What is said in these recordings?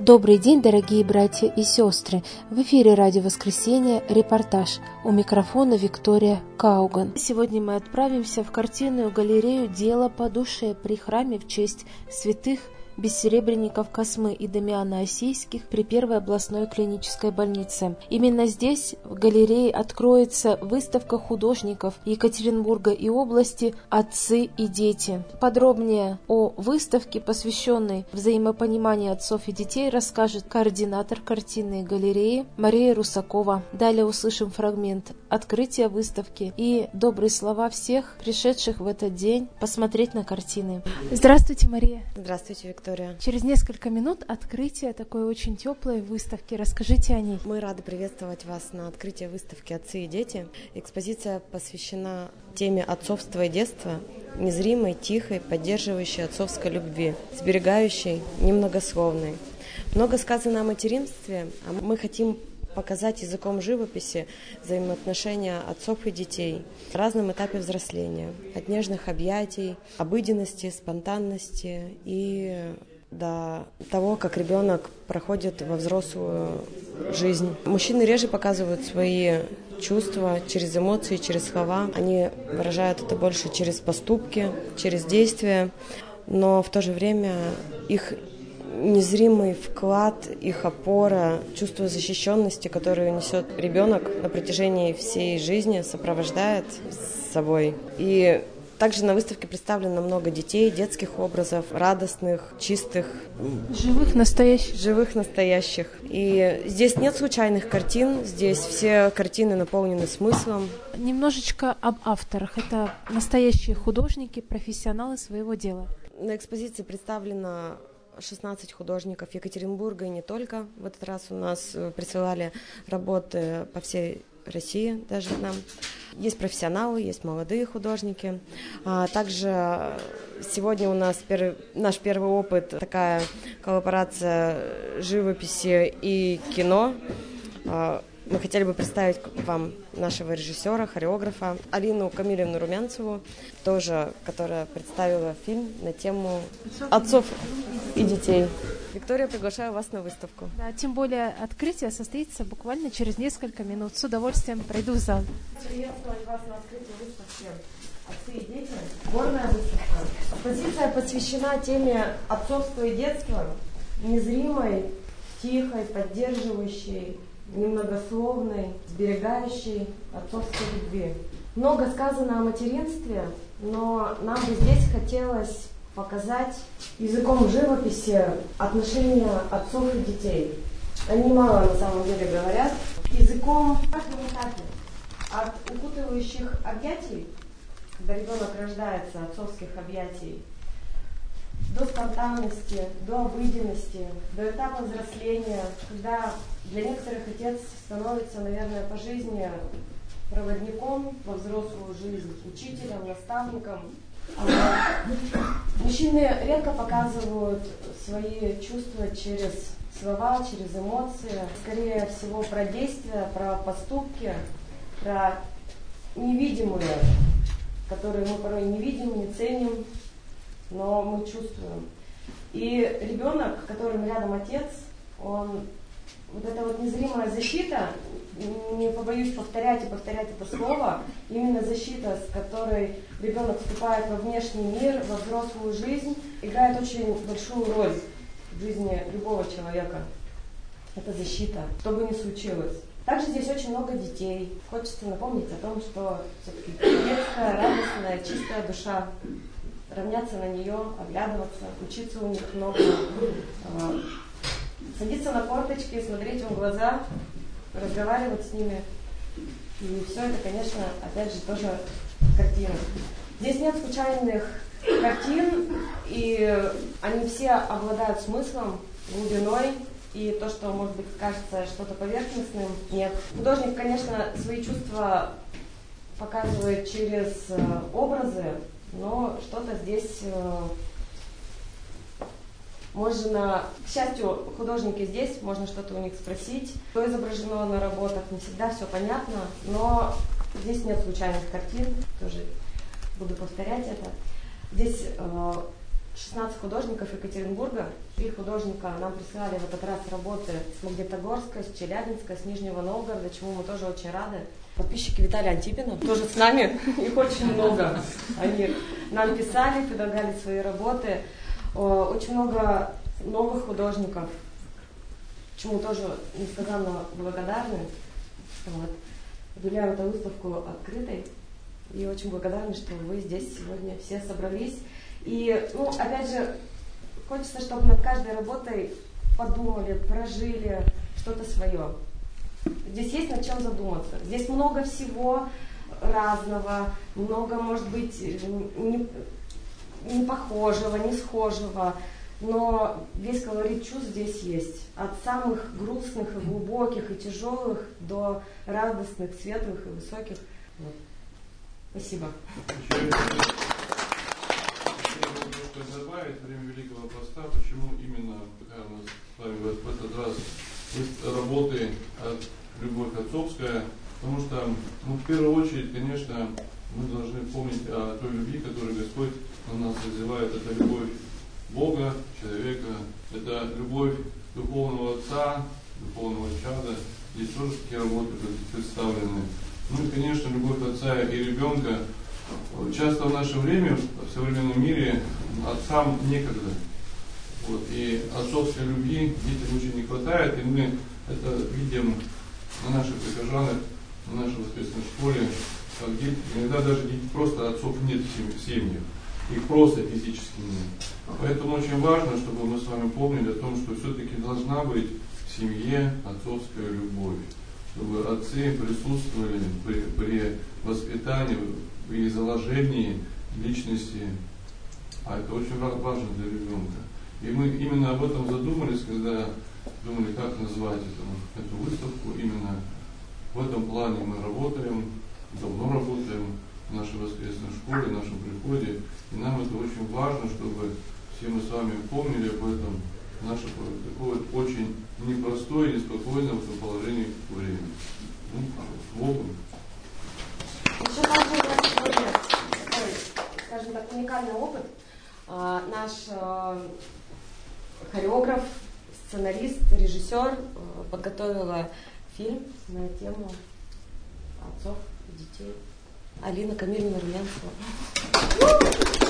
Добрый день, дорогие братья и сестры! В эфире «Радио Воскресенье», репортаж. У микрофона Виктория Кауган. Сегодня мы отправимся в картинную галерею «Дело по душе» при храме в честь святых бессеребренников Космы и Дамиана Осийских при Первой областной клинической больнице. Именно здесь, в галерее, откроется выставка художников Екатеринбурга и области «Отцы и дети». Подробнее о выставке, посвященной взаимопониманию отцов и детей, расскажет координатор картинной галереи Мария Русакова. Далее услышим фрагмент открытия выставки и добрые слова всех пришедших в этот день посмотреть на картины. Здравствуйте, Мария. Здравствуйте, Виктория. Через несколько минут открытие такой очень теплой выставки. Расскажите о ней. Мы рады приветствовать вас на открытии выставки «Отцы и дети». Экспозиция посвящена теме отцовства и детства, незримой, тихой, поддерживающей отцовской любви, сберегающей, немногословной. Много сказано о материнстве, а мы хотим показать языком живописи взаимоотношения отцов и детей в разном этапе взросления, от нежных объятий, обыденности, спонтанности и до того, как ребенок проходит во взрослую жизнь. Мужчины реже показывают свои чувства через эмоции, через слова. Они выражают это больше через поступки, через действия, но в то же время их незримый вклад, их опора, чувство защищенности, которое несет ребенок на протяжении всей жизни, сопровождает с собой. И также на выставке представлено много детей, детских образов, радостных, чистых. Живых, настоящих. Живых, настоящих. И здесь нет случайных картин, здесь все картины наполнены смыслом. Немножечко об авторах. Это настоящие художники, профессионалы своего дела. На экспозиции представлено 16 художников Екатеринбурга и не только. В этот раз у нас присылали работы по всей России даже к нам. Есть профессионалы, есть молодые художники. Также сегодня у нас наш первый опыт, такая коллаборация живописи и кино. Мы хотели бы представить вам нашего режиссера, хореографа Алину Камилевну Румянцеву, тоже, которая представила фильм на тему отцов и детей. Виктория, приглашаю вас на выставку. Да, тем более открытие состоится буквально через несколько минут. С удовольствием пройду в зал. Приветствовать вас на открытии выставки «Отцы и дети». Горная выставка. Экспозиция посвящена теме отцовства и детства, незримой, тихой, поддерживающей, немногословной, сберегающей отцовской любви. Много сказано о материнстве, но нам бы здесь хотелось показать языком живописи отношения отцов и детей. Они мало на самом деле говорят. Языком в каждом этапе. От укутывающих объятий, когда ребенок рождается, отцовских объятий, до спонтанности, до обыденности, до этапа взросления, когда для некоторых отец становится, наверное, по жизни проводником во взрослую жизнь, учителем, наставником. Мужчины редко показывают свои чувства через слова, через эмоции. Скорее всего, про действия, про поступки, про невидимые, которые мы порой не видим, не ценим, но мы чувствуем. И ребенок, которым рядом отец, он вот эта вот незримая защита, не побоюсь повторять это слово, именно защита, с которой ребенок вступает во внешний мир, во взрослую жизнь, играет очень большую роль в жизни любого человека. Это защита, что бы ни случилось. Также здесь очень много детей. Хочется напомнить о том, что все-таки детская, радостная, чистая душа, равняться на нее, оглядываться, учиться у них много, садиться на корточки, смотреть им в глаза, разговаривать с ними. И все это, конечно, опять же, тоже картины. Здесь нет случайных картин, и они все обладают смыслом, глубиной, и то, что, может быть, кажется что-то поверхностным, нет. Художник, конечно, свои чувства показывает через образы, но что-то здесь можно, к счастью, художники здесь, можно что-то у них спросить. Что изображено на работах, не всегда все понятно, но здесь нет случайных картин, тоже буду повторять это. Здесь 16 художников Екатеринбурга. 3 художника нам присылали в этот раз работы с Магнитогорска, с Челябинска, с Нижнего Новгорода, чему мы тоже очень рады. Подписчики Виталия Антипина тоже с нами, их очень много. Они нам писали, предлагали свои работы. Очень много новых художников, чему тоже несказанно благодарны. Вот. Объявляем эту выставку открытой и очень благодарны, что вы здесь сегодня все собрались. И, опять же, хочется, чтобы над каждой работой подумали, прожили что-то свое. Здесь есть над чем задуматься. Здесь много всего разного, много, может быть, не похожего, не схожего, но весь колорит чувств здесь есть. От самых грустных и глубоких и тяжелых до радостных, светлых и высоких. Вот. Спасибо. Добавить время Великого Поста, почему именно такая у нас с вами в этот раз работы от «Любовь отцовская», потому что, в первую очередь, конечно, мы должны помнить о той любви, которую Господь на нас развивает. Это любовь Бога, человека, это любовь духовного отца, духовного чада. Здесь тоже такие работы представлены. И, конечно, любовь отца и ребенка. Часто в наше время, в современном мире, отцам некогда. И отцовской любви детям очень не хватает, и мы это видим на наших прихожанах, на нашей воскресной школе, как дети, иногда даже просто отцов нет в семьях, их просто физически нет. Поэтому очень важно, чтобы мы с вами помнили о том, что все-таки должна быть в семье отцовская любовь, чтобы отцы присутствовали при воспитании и заложении личности, а это очень важно для ребенка. И мы именно об этом задумались, когда думали, как назвать эту выставку. Именно в этом плане мы работаем, давно работаем в нашей воскресной школе, в нашем приходе. И нам это очень важно, чтобы все мы с вами помнили об этом, наше такое очень непростое и неспокойное в этом положении время. С Богом. Еще важный у нас сегодня такой, скажем так, уникальный опыт. Наш хореограф, сценарист, режиссер подготовила фильм на тему отцов и детей. Алина Камильевна Румянцева.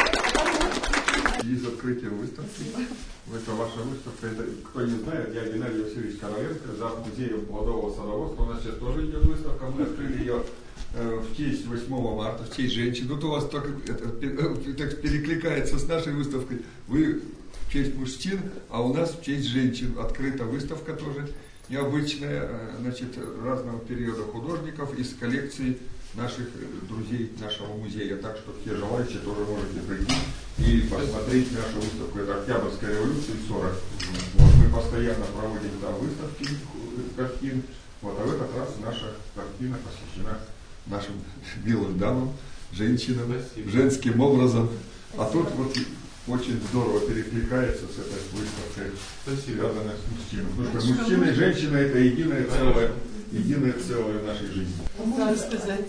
Из открытия выставки. Это ваша выставка. Это, кто не знает, я Геннадий Васильевич Короленко, зав. Музея плодового садоводства. У нас сейчас тоже идет выставка. Мы открыли ее в честь 8 марта, в честь женщин. Тут у вас только так перекликается с нашей выставкой. Вы в честь мужчин, а у нас в честь женщин. Открыта выставка тоже необычная, разного периода художников из коллекции наших друзей нашего музея. Так что все желающие тоже можете прийти и посмотреть нашу выставку. Это Октябрьская революция 40. Мы постоянно проводим там выставки картин. А в этот раз наша картина посвящена нашим белым дамам, женщинам, женским образом. А тут очень здорово перекликается с этой выставкой, связанной с мужчиной. Потому что мужчина и женщина — это единое целое в нашей жизни. Можно сказать?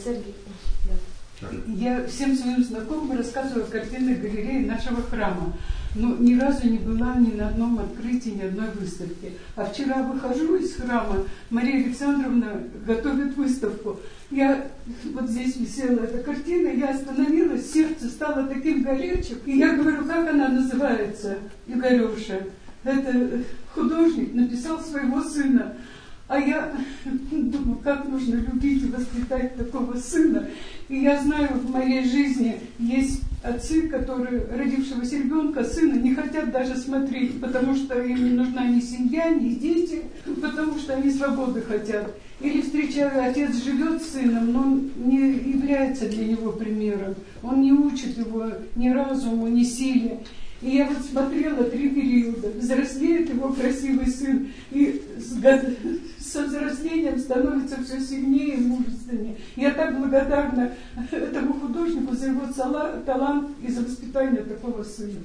Я всем своим знакомым рассказываю о картинной галерее нашего храма, но ни разу не была ни на одном открытии, ни одной выставки. А вчера выхожу из храма, Мария Александровна готовит выставку. Я вот здесь висела эта картина, я остановилась, сердце стало таким горячим. И я говорю, как она называется, Игорюша? Это художник написал своего сына. А я думаю, как нужно любить и воспитать такого сына. И я знаю, в моей жизни есть отцы, которые родившегося ребенка, сына, не хотят даже смотреть, потому что им не нужна ни семья, ни дети, потому что они свободы хотят. Или встречаю, отец живет с сыном, но он не является для него примером. Он не учит его ни разуму, ни силе. И я вот смотрела 3 периода. Взрослеет его красивый сын, и со взрослением становится все сильнее и мужественнее. Я так благодарна этому художнику за его талант и за воспитание такого сына.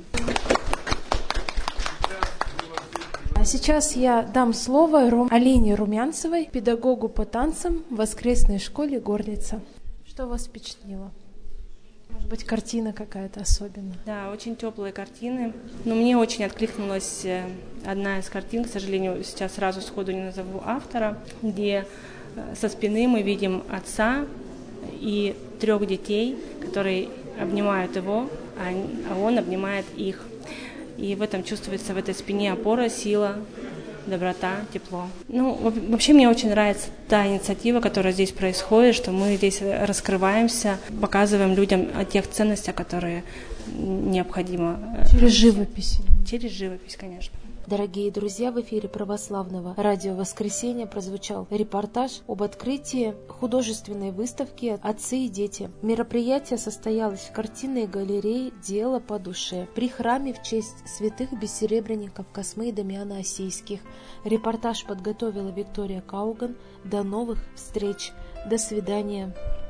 А сейчас я дам слово Алине Румянцевой, педагогу по танцам в воскресной школе Горлица. Что вас впечатлило? Может быть, картина какая-то особенная. Да, очень теплые картины. Но мне очень откликнулась одна из картин, к сожалению, сейчас сразу сходу не назову автора, где со спины мы видим отца и 3 детей, которые обнимают его, а он обнимает их. И в этом чувствуется, в этой спине опора, сила, доброта, тепло. Ну, вообще мне очень нравится та инициатива, которая здесь происходит, что мы здесь раскрываемся, показываем людям о тех ценностях, которые необходимо. Через живопись. Через живопись, конечно. Дорогие друзья, в эфире православного радио «Воскресенье» прозвучал репортаж об открытии художественной выставки «Отцы и дети». Мероприятие состоялось в картинной галерее «Дело по душе» при храме в честь святых бессеребренников Космы и Дамиана Осийских. Репортаж подготовила Виктория Кауган. До новых встреч. До свидания.